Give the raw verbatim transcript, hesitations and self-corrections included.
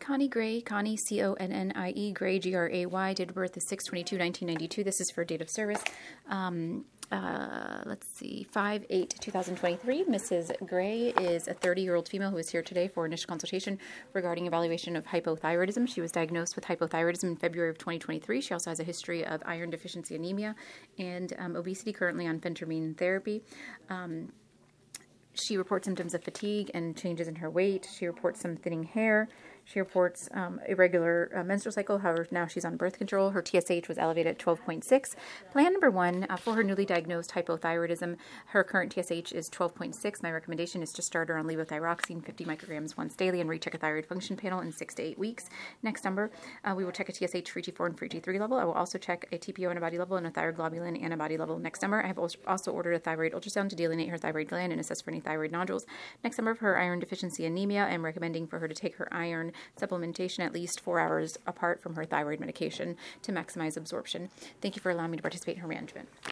Connie Gray, Connie, C O N N I E, Gray, G R A Y, date of birth is six twenty-two nineteen ninety-two. This is for date of service. Um, uh, let's see, five eight two thousand twenty-three. Missus Gray is a thirty-year-old female who is here today for initial consultation regarding evaluation of hypothyroidism. She was diagnosed with hypothyroidism in February of twenty twenty-three. She also has a history of iron deficiency anemia and um, obesity, currently on phentermine therapy. Um, She reports symptoms of fatigue and changes in her weight. She reports some thinning hair. She reports um, irregular uh, menstrual cycle. However, now she's on birth control. Her T S H was elevated at twelve point six. Plan number one uh, for her newly diagnosed hypothyroidism. Her current T S H is twelve point six. My recommendation is to start her on levothyroxine, fifty micrograms once daily, and recheck a thyroid function panel in six to eight weeks. Next number, uh, we will check a T S H, free T four, and free T three level. I will also check a T P O antibody level and a thyroglobulin antibody level. Next number, I have also ordered a thyroid ultrasound to delineate her thyroid gland and assess for any thyroid nodules. Next number, for her iron deficiency anemia, I'm recommending for her to take her iron supplementation at least four hours apart from her thyroid medication to maximize absorption. Thank you for allowing me to participate in her management.